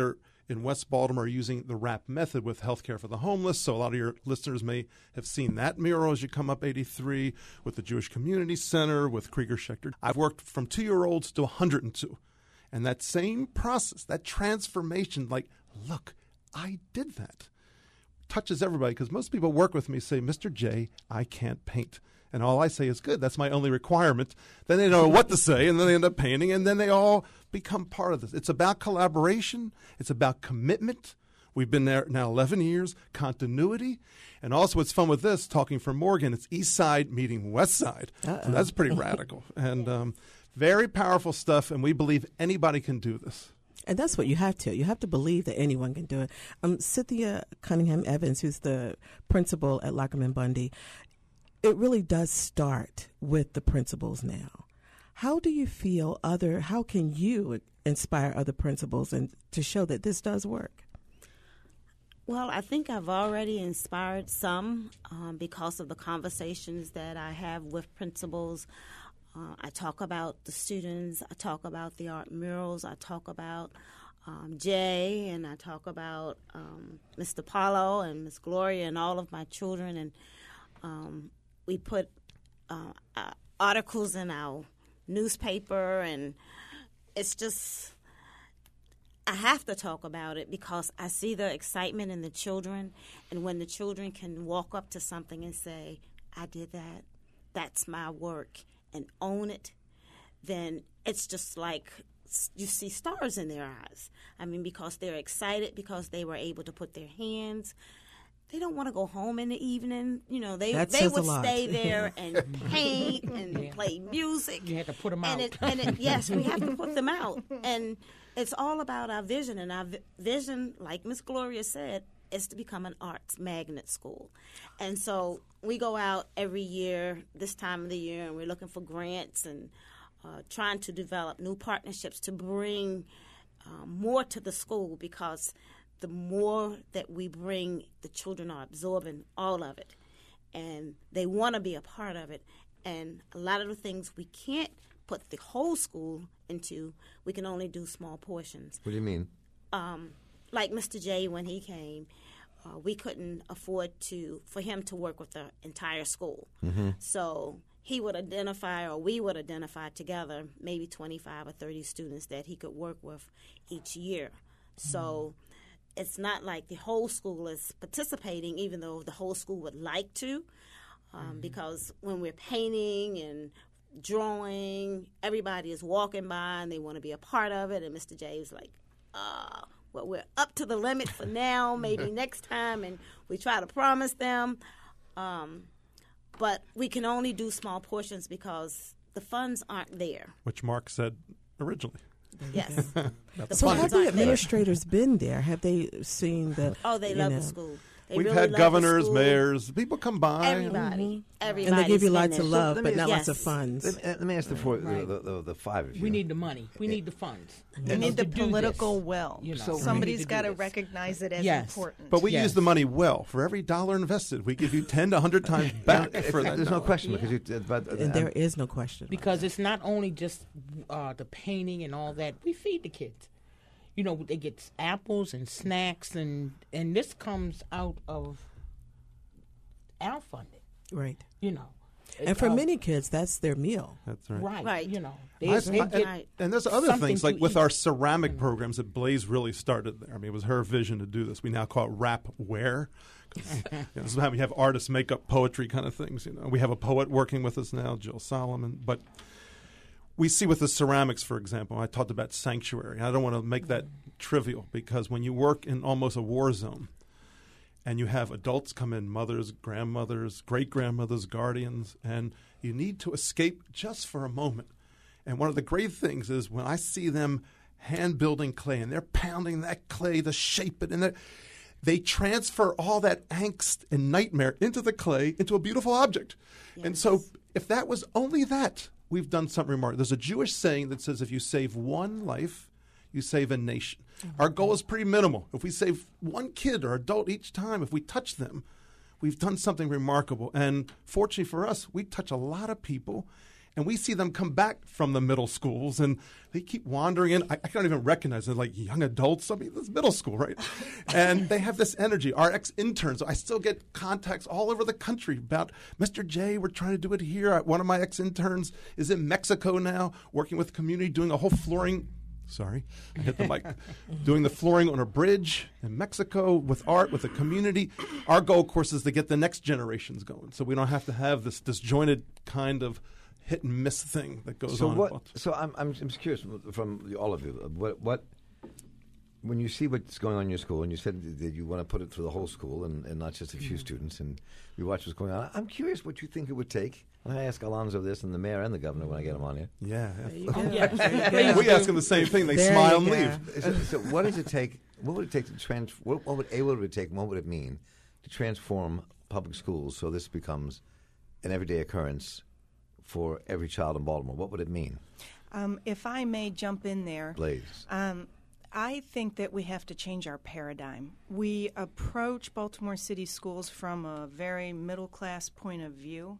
in West Baltimore are using the RAP method with healthcare for the homeless. So a lot of your listeners may have seen that mural as you come up eighty-three with the Jewish Community Center, with Krieger Schechter. I've worked from two-year-olds to one hundred two. And that same process, that transformation, like, look, I did that, touches everybody. Because most people work with me say, Mister J, I can't paint. And all I say is, good, that's my only requirement. Then they don't know what to say, and then they end up painting, and then they all become part of this. It's about collaboration. It's about commitment. We've been there now eleven years, continuity. And also what's fun with this, talking from Morgan, it's East Side meeting West Side. Uh-oh. So that's pretty radical. And um, very powerful stuff, and we believe anybody can do this. And that's what you have to. You have to believe that anyone can do it. Um, Cynthia Cunningham Evans, who's the principal at Lockam and Bundy, it really does start with the principals now. How do you feel other, how can you inspire other principals and to show that this does work? Well, I think I've already inspired some um, because of the conversations that I have with principals. Uh, I talk about the students, I talk about the art murals, I talk about um, Jay, and I talk about um, Mister Paulo and Miss Gloria and all of my children. And um, we put uh, uh, articles in our newspaper, and it's just, I have to talk about it because I see the excitement in the children, and when the children can walk up to something and say, I did that, that's my work, and own it, then it's just like you see stars in their eyes. I mean, because they're excited because they were able to put their hands. They don't want to go home in the evening. You know, they that they would a stay there and paint and yeah. play music. You had to put them and out. It, and it, yes, we have to put them out. And it's all about our vision. And our vi- vision, like Miss Gloria said, is to become an arts magnet school. And so we go out every year, this time of the year, and we're looking for grants and uh, trying to develop new partnerships to bring uh, more to the school, because the more that we bring, the children are absorbing all of it. And they want to be a part of it. And a lot of the things we can't put the whole school into, we can only do small portions. What do you mean? Um, like Mister J, when he came, uh, we couldn't afford to for him to work with the entire school. Mm-hmm. So he would identify, or we would identify together, maybe twenty-five or thirty students that he could work with each year. Mm-hmm. So it's not like the whole school is participating, even though the whole school would like to, um, mm-hmm. because when we're painting and drawing, everybody is walking by and they want to be a part of it. And Mister J is like, uh, well, we're up to the limit for now, maybe next time, and we try to promise them. Um, but we can only do small portions because the funds aren't there. Which Mark said originally. Yes. The So funds have the aren't there. administrators been there? Have they seen the? Oh, they you love know, the school. They We've really had love governors, the school. mayors, people come by. Everybody. Mm-hmm. Everybody. And they give you lots of love, let but me- not lots Yes. of funds. Let, let me ask the, four, Right. the, the, the five of you. We need the money. We need the funds. We need the to do political this, will. you know, So- we Somebody's need to got do to this. recognize it as Yes. important. But we Yes. use the money well. For every dollar invested, we give you ten to one hundred times back Now, for that There's no dollar. question because you. But, And there is no question. Because it's not only just uh, the painting and all that. We feed the kids. You know, they get apples and snacks, and and this comes out of our funding. Right. You know, And for Uh, many kids, that's their meal. That's right. right? Right. You know, I- they, I- they and, get Right. and there's other something things to like with eat. our ceramic programs that Blaze really started there. I mean, it was her vision to do this. We now call it rap wear. 'Cause, you know, this is how we have artists make up poetry kind of things. You know, we have a poet working with us now, Jill Solomon. But we see with the ceramics, for example, I talked about sanctuary. I don't want to make that trivial because when you work in almost a war zone, and you have adults come in, mothers, grandmothers, great-grandmothers, guardians, and you need to escape just for a moment. And one of the great things is when I see them hand-building clay, and they're pounding that clay to shape it, and they're- they transfer all that angst and nightmare into the clay, into a beautiful object. And so if that was only that, we've done something remarkable. There's a Jewish saying that says if you save one life, you save a nation. Our goal is pretty minimal. If we save one kid or adult each time, if we touch them, we've done something remarkable. And fortunately for us, we touch a lot of people. And we see them come back from the middle schools, and they keep wandering in. I, I can't even recognize them, like young adults. I mean, this is middle school, right? And they have this energy. Our ex-interns, I still get contacts all over the country about, Mister J, we're trying to do it here. One of my ex-interns is in Mexico now, working with the community, doing a whole flooring Sorry, I hit the mic. Doing the flooring on a bridge in Mexico with art, with the community. Our goal, of course, is to get the next generations going, so we don't have to have this disjointed kind of hit and miss thing that goes so on. What, so I'm, I'm I'm just curious from the, all of you. What what when you see what's going on in your school, and you said that you want to put it through the whole school and, and not just a few mm-hmm. students, and we watch what's going on. I'm curious what you think it would take. I ask Alonzo this, and the mayor and the governor when I get them on here. Yeah, yeah. we ask them the same thing. They there smile and leave. So, so what does it take? What would it take to trans? What, what would a what would it take? And what would it mean to transform public schools so this becomes an everyday occurrence for every child in Baltimore? What would it mean? Um, if I may jump in there, Blaze. Um, I think that we have to change our paradigm. We approach Baltimore City schools from a very middle-class point of view,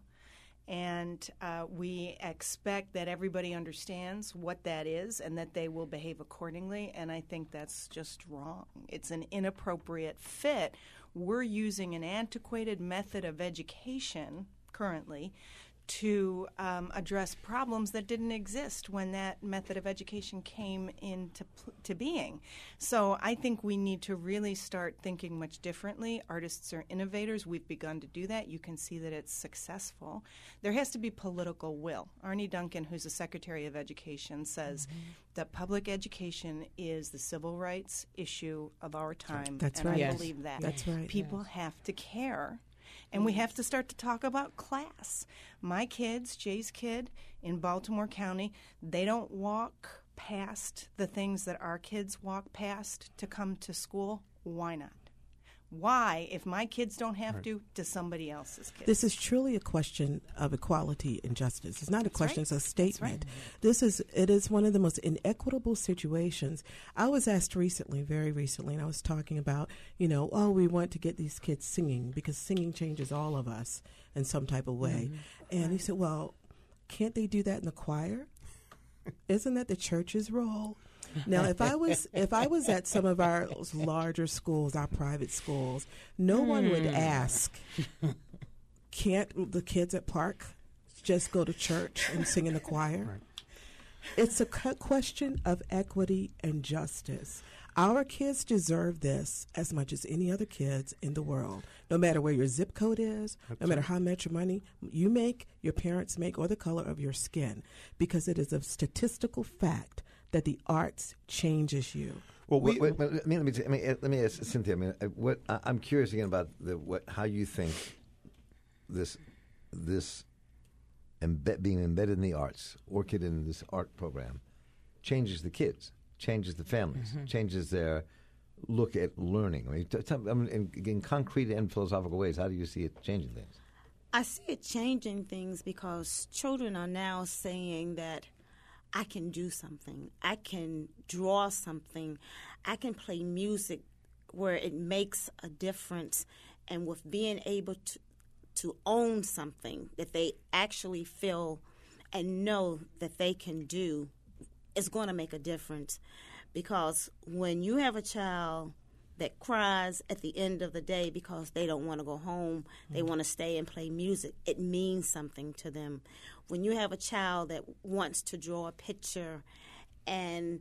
and uh, we expect that everybody understands what that is and that they will behave accordingly, and I think that's just wrong. It's an inappropriate fit. We're using an antiquated method of education currently to um, address problems that didn't exist when that method of education came into pl- to being. So I think we need to really start thinking much differently. Artists are innovators. We've begun to do that. You can see that it's successful. There has to be political will. Arnie Duncan, who's the Secretary of Education, says mm-hmm. that public education is the civil rights issue of our time. That's and right. I Yes. believe that. That's right. People yes. have to care. And we have to start to talk about class. My kids, Jay's kid in Baltimore County, they don't walk past the things that our kids walk past to come to school. Why not? Why, if my kids don't have right. to, to somebody else's kids? This is truly a question of equality and justice. It's not a That's question, right. it's a statement. Right. This is it is one of the most inequitable situations. I was asked recently, very recently, and I was talking about, you know, oh, we want to get these kids singing because singing changes all of us in some type of way. Mm-hmm. And he said, well, can't they do that in the choir? Isn't that the church's role? Now, if I was if I was at some of our larger schools, our private schools, no mm. one would ask, can't the kids at Park just go to church and sing in the choir? Right. It's a question of equity and justice. Our kids deserve this as much as any other kids in the world, no matter where your zip code is, That's no matter right. how much money you make, your parents make, or the color of your skin, because it is a statistical fact that the arts changes you. Well, we, wait, wait, let me let me, let me let me ask Cynthia. I mean, what I, I'm curious again about the what how you think this this embed, being embedded in the arts, Orchid in this art program, changes the kids, changes the families, mm-hmm. changes their look at learning. I mean, t- t- I mean in, in concrete and philosophical ways, how do you see it changing things? I see it changing things because children are now saying that I can do something. I can draw something. I can play music where it makes a difference. And with being able to to own something that they actually feel and know that they can do is going to make a difference. Because when you have a child that cries at the end of the day because they don't want to go home, mm-hmm. they want to stay and play music, it means something to them. When you have a child that wants to draw a picture and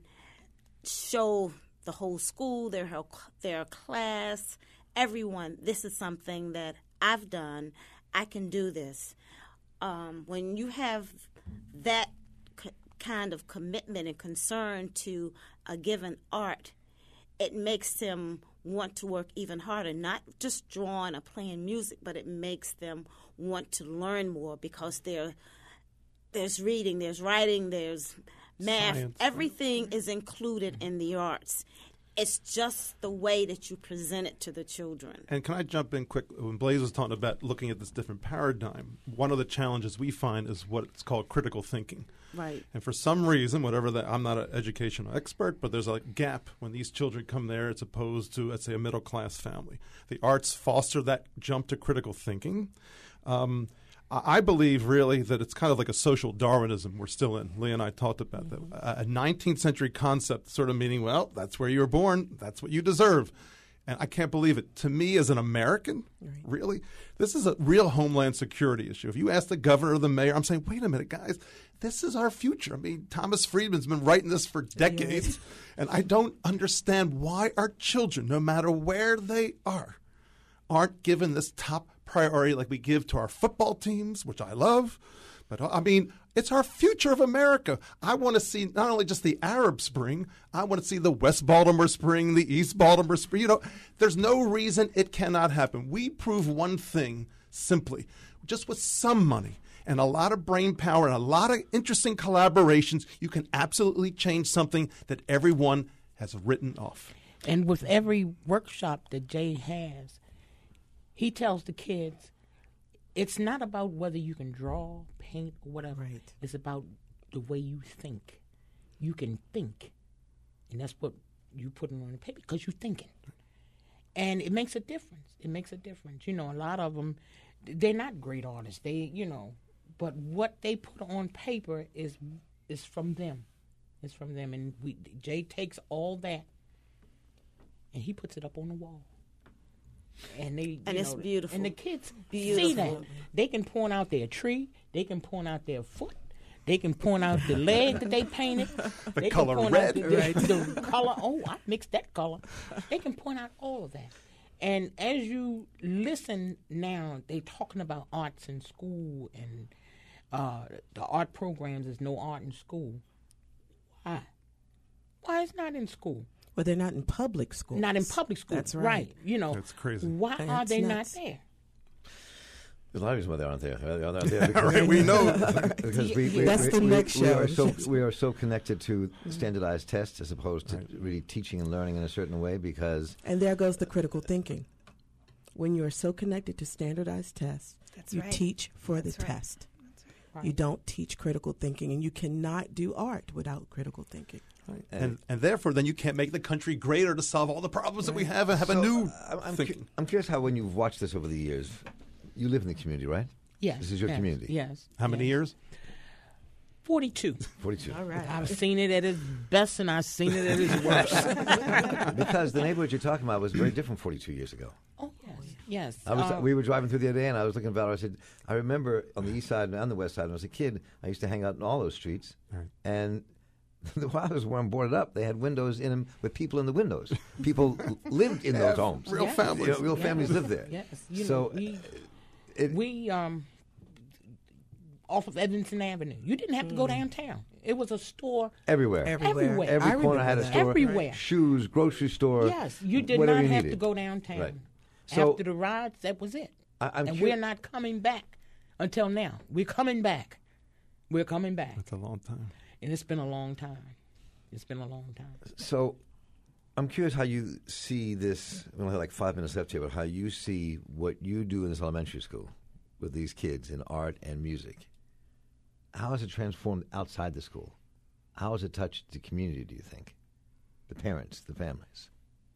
show the whole school, their their class, everyone, this is something that I've done, I can do this. Um, when you have that c- kind of commitment and concern to a given art, it makes them want to work even harder, not just drawing or playing music, but it makes them want to learn more because they're There's reading, there's writing, there's math. Science. Everything is included in the arts. It's just the way that you present it to the children. And can I jump in quick? When Blaze was talking about looking at this different paradigm, one of the challenges we find is what's called critical thinking. Right. And for some reason, whatever that, I'm not an educational expert, but there's a gap when these children come there as opposed to, let's say, a middle-class family. The arts foster that jump to critical thinking. Um, I I believe really that it's kind of like a social Darwinism we're still in. Lee and I talked about that. A nineteenth century concept sort of meaning, well, that's where you were born, that's what you deserve. And I can't believe it. To me, as an American, right. really, this is a real homeland security issue. If you ask the governor or the mayor, I'm saying, wait a minute, guys, this is our future. I mean, Thomas Friedman's been writing this for decades, yes. and I don't understand why our children, no matter where they are, aren't given this top priority like we give to our football teams, which I love. But, I mean, it's our future of America. I want to see not only just the Arab Spring, I want to see the West Baltimore Spring, the East Baltimore Spring. You know, there's no reason it cannot happen. We prove one thing simply, just with some money and a lot of brain power and a lot of interesting collaborations, you can absolutely change something that everyone has written off. And with every workshop that Jay has, he tells the kids, it's not about whether you can draw, paint, or whatever. Right. It's about the way you think. You can think. And that's what you put on the paper because you're thinking. And it makes a difference. It makes a difference. You know, a lot of them, they're not great artists. They, you know, but what they put on paper is is from them. It's from them. And we, Jay takes all that and he puts it up on the wall. And they, and it's know, beautiful. And the kids beautiful. see that. They can point out their tree. They can point out their foot. They can point out the leg that they painted. The they color can point red. Out the, Right. the, the color. Oh, I mixed that color. They can point out all of that. And as you listen now, they're talking about arts in school and uh, the art programs. There's no art in school. Why? Why is not in school? Well, they're not in public schools. Not in public schools. That's right. You know, that's crazy. Why That's are they nuts. not there? There's a lot of reasons why they aren't there. They're not there because, Right, we know. because we, we, That's we, the we, next we are show. so we are so connected to standardized tests as opposed to Right. really teaching and learning in a certain way. Because And there goes the critical thinking. When you are so connected to standardized tests, That's you right. teach for That's the right. test. Right. You don't teach critical thinking, and you cannot do art without critical thinking. Right. And, and therefore, then you can't make the country greater to solve all the problems that we have and have So, a new I'm, I'm, thinking. cu- I'm curious how when you've watched this over the years, you live in the community, right? Yes. This is your yes, community. Yes. How many yes. years? Forty-two. forty-two. All right. I've seen it at its best, and I've seen it at its worst. Because the neighborhood you're talking about was very different forty-two years ago. Oh yes, yes. I was, Uh, we were driving through the other day, and I was looking about it. I said, I remember on the east side and on the west side, when I was a kid, I used to hang out in all those streets. Right. And the houses weren't boarded up. They had windows in them with people in the windows. People lived in those homes. real Yes. families. You know, real Yes. families lived there. Yes. You So, know, we It, we um off of Evanston Avenue. You didn't have to go downtown. It was a store. everywhere. Everywhere. Everywhere. Every I corner remember had a that. store. Everywhere. Shoes, grocery store. Yes, you did whatever not you have to needed. go downtown. Right. So- After the rides, that was it. I, I'm and cur- we're not coming back until now. We're coming back. We're coming back. That's a long time. And it's been a long time. It's been a long time. So, I'm curious how you see this. We only have like five minutes left here, but how you see what you do in this elementary school with these kids in art and music. How has it transformed outside the school? How has it touched the community, do you think? The parents, the families?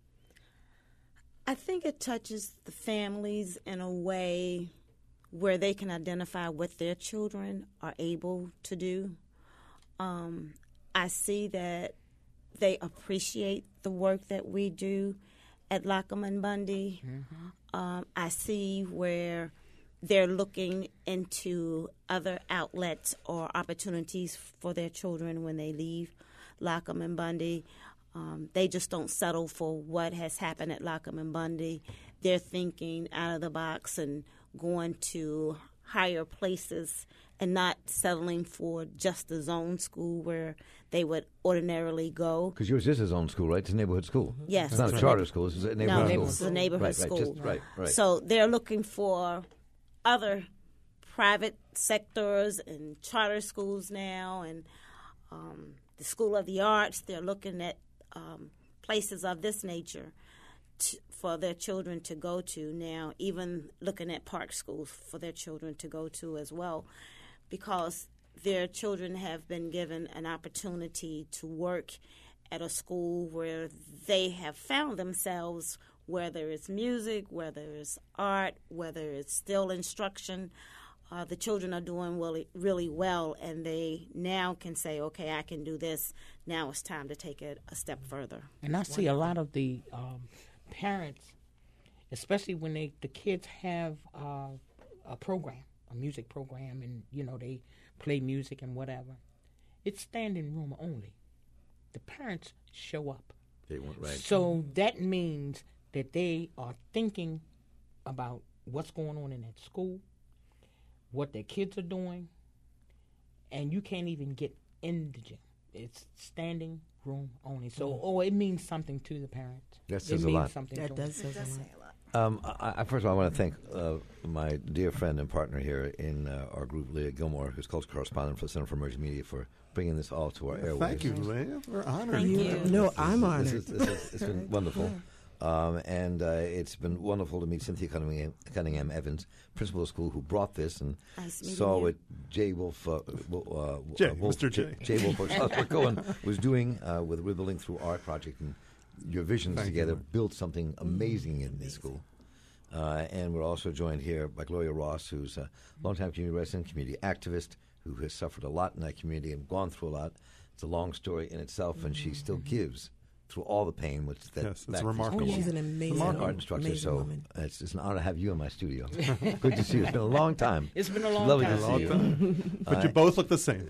I think it touches the families in a way where they can identify what their children are able to do. Um, I see that they appreciate the work that we do at Lockham and Bundy. Mm-hmm. Um, I see where they're looking into other outlets or opportunities for their children when they leave Lockham and Bundy. Um, they just don't settle for what has happened at Lockham and Bundy. They're thinking out of the box and going to higher places and not settling for just the zone school where they would ordinarily go. Because yours is his own school, right? It's a neighborhood school. Yes. It's not a It's a charter neighbor- school. It's a No, neighborhood school. it's a neighborhood right, school. Right, just, right, right. So they're looking for other private sectors and charter schools now, and um, the School of the Arts. They're looking at um, places of this nature to, for their children to go to now, even looking at park schools for their children to go to as well, because their children have been given an opportunity to work at a school where they have found themselves, whether it's music, whether it's art, whether it's still instruction. uh, the children are doing really, really well, and they now can say, okay, I can do this. Now it's time to take it a step further. And I see a lot of the um, parents, especially when they the kids have uh, a program, a music program, and, you know, they play music and whatever. It's standing room only. The parents show up. They want, right. So that means that they are thinking about what's going on in that school, what their kids are doing, and you can't even get in the gym. It's standing room only. So, mm. oh, it means something to the parents. That says it a means lot. Something That to does them. say a lot. Um, I, I, first of all, I want to thank uh, my dear friend and partner here in uh, our group, Leah Gilmore, who's culture correspondent for the Center for Emerging Media, for bringing this all to our airwaves. Thank you, Leah. We're honored. Thank you. No, I'm honored. This is, this is, it's been wonderful. Um, and uh, it's been wonderful to meet Cynthia Cunningham, Cunningham Evans, principal of school, who brought this and Nice saw meeting what Jay Wolf, uh, uh, Jay, uh, Wolf, Mister J. Jay Wolf Cohen was doing uh, with Rebuilding Through Art Project, and your visions Thank together you. built something amazing in this school. Uh, and we're also joined here by Gloria Ross, who's a longtime community resident, community activist, who has suffered a lot in that community and gone through a lot. It's a long story in itself, and she still gives through all the pain. Which that Yes, it's that- remarkable. Oh, she's an amazing, art instructor. amazing So woman. it's, it's an honor to have you in my studio. Good to see you. It's been a long time. It's been a long Lovely time. to Long see you. time. But you both look the same.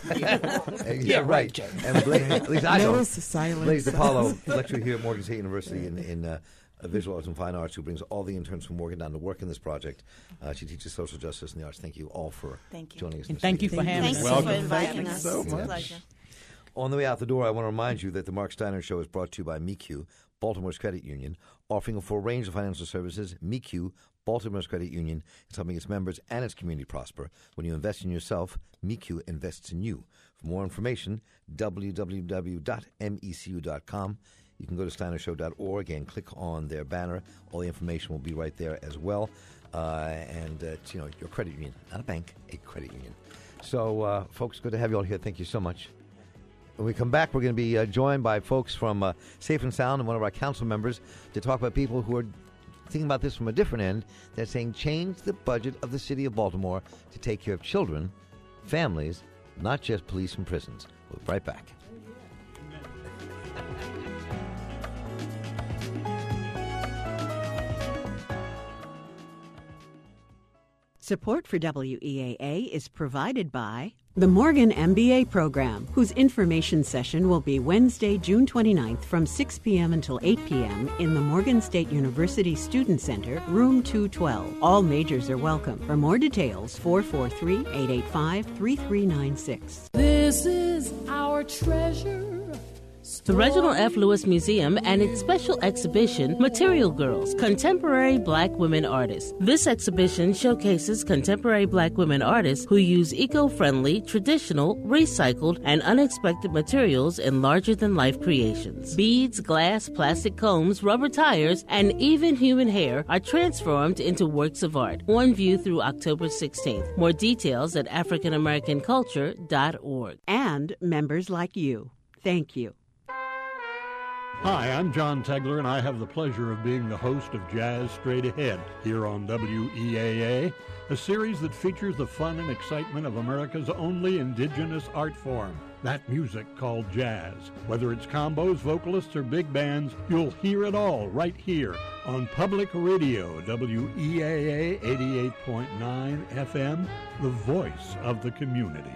yeah, Yeah, right, right. Jay. And Blaze, at least I don't. Notice the silence. Blaze DiPaolo, lecturer here at Morgan State University in, in uh, Visual Arts and Fine Arts, who brings all the interns from Morgan down to work in this project. Uh, she teaches social justice and the arts. Thank you all for Thank you. joining us. And this thank you evening. for having Thank us. you Welcome. for inviting Thank you us. so It's a much. pleasure. On the way out the door, I want to remind you that the Mark Steiner Show is brought to you by M E Q, Baltimore's credit union, offering a full range of financial services. M E Q, Baltimore's credit union, is helping its members and its community prosper. When you invest in yourself, M E Q invests in you. For more information, w w w dot m e c u dot com. You can go to steiner show dot org and click on their banner. All the information will be right there as well. Uh, and, uh, it's, you know, your credit union, not a bank, a credit union. So, uh, folks, good to have you all here. Thank you so much. When we come back, we're going to be uh, joined by folks from uh, Safe and Sound and one of our council members to talk about people who are thinking about this from a different end. They're saying change the budget of the city of Baltimore to take care of children, families, not just police and prisons. We'll be right back. Support for W E A A is provided by the Morgan M B A program, whose information session will be Wednesday, June twenty-ninth from six p.m. until eight p.m. in the Morgan State University Student Center, room two twelve. All majors are welcome. For more details, four four three, eight eight five, three three nine six. This is our treasure. The Reginald F. Lewis Museum and its special exhibition, Material Girls, Contemporary Black Women Artists. This exhibition showcases contemporary black women artists who use eco-friendly, traditional, recycled, and unexpected materials in larger-than-life creations. Beads, glass, plastic combs, rubber tires, and even human hair are transformed into works of art. On view through October sixteenth. More details at african american culture dot org. And members like you. Thank you. Hi, I'm John Tegler, and I have the pleasure of being the host of Jazz Straight Ahead here on W E A A, a series that features the fun and excitement of America's only indigenous art form, that music called jazz. Whether it's combos, vocalists, or big bands, you'll hear it all right here on Public Radio, W E A A eighty-eight point nine F M, the voice of the community.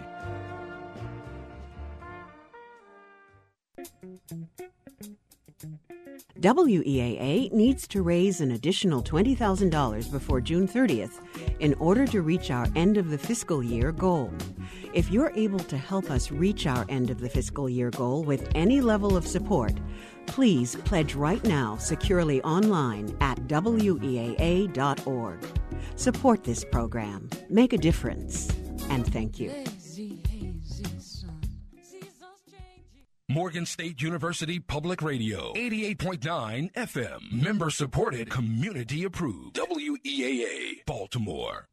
W E A A needs to raise an additional twenty thousand dollars before June thirtieth in order to reach our end of the fiscal year goal. If you're able to help us reach our end of the fiscal year goal with any level of support, please pledge right now securely online at W E A A dot org. Support this program. Make a difference. And thank you. Morgan State University Public Radio, eighty-eight point nine F M. Member supported, community approved. W E A A, Baltimore.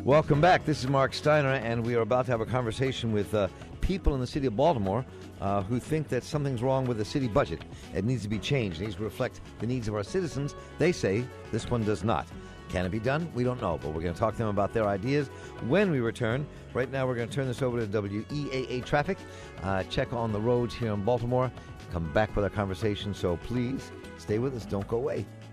Welcome back. This is Mark Steiner, and we are about to have a conversation with uh, people in the city of Baltimore uh, who think that something's wrong with the city budget. It needs to be changed. It needs to reflect the needs of our citizens. They say this one does not. Can it be done? We don't know, but we're going to talk to them about their ideas when we return. Right now, we're going to turn this over to W E A A Traffic. Uh, check on the roads here in Baltimore. Come back with our conversation, so please stay with us. Don't go away.